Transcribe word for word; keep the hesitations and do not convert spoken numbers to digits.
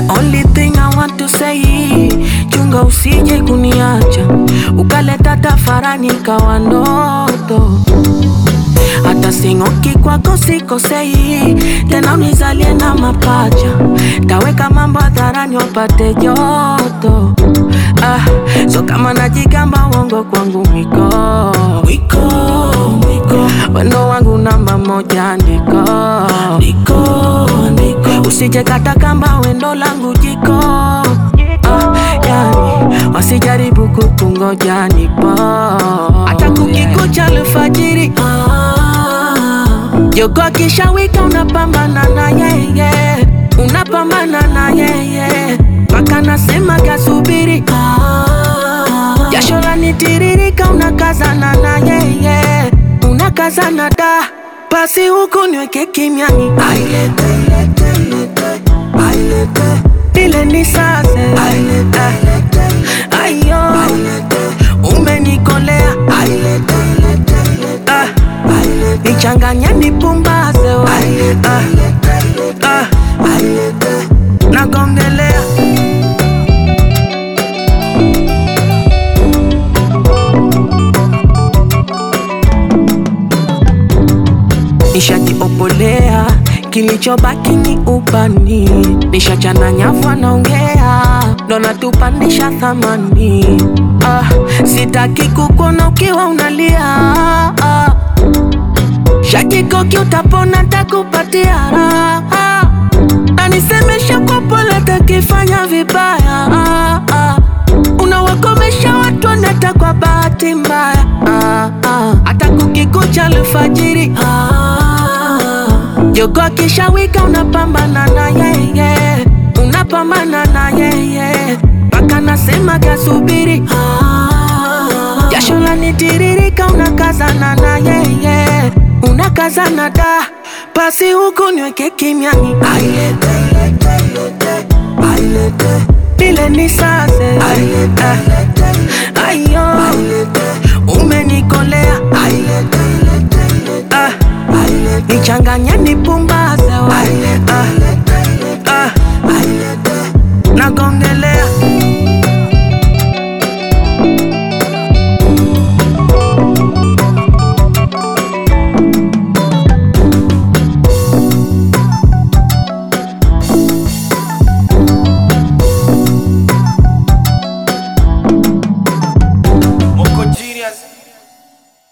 only thing I want to say, chunga usije kuniacha ukaleta tafarani kawa ndoto. Hata singoki kwako sikosei, tena unizalie na mapacha, taweka mambo hadharani wapate joto. Ah, so kama najigamba uongo kwangu mwiko Mwiko, mwiko wendo wangu namba moja ndiko Ndiko, ndiko usije kata kamba wendo langu jiko. Ah, yani wasijaribu kukungoja nipo hata kukikucha alfajiri. Jogo kishawika unapambana na yeye, unapambana na yeye paka nasema kasubiri. Jasho lanitiririka unakazana na yeye, unakazana da basi huku niweke kimiani. Ailete, ailete, ailete, ailete ile ni sase. Ailete, ailete, ayo ailete umenikolea. Ailete, ailete, ailete, ah nichanganya nipumbaze wa. Ailete, ailete, ailete, ah ailete nagongelea. Nishajiopolea, kilichobaki ni ubani. Nishachana nyavu anaongea, ndo natupandisha thamani. Ah, sitaki kukuona ukiwa unalia. Ah, shakikoki utapona takupatia raha. Na nisemesha kwa pole takifanya vibaya. Ah, ah, unawakomesha watu waneta kwa bahati mbaya. Ah, ah, hata kukikucha alfajiri. Ah, jogo kishawika unapambana na yeye, unapambana na yeye paka nasema kasubiri. Ah, jasho lanitiririka unakazana na yeye, unakazana da basi huku niweke kimiani. Ailete, ailete, ailete, ailete ile ni sase. Ailete, ailete,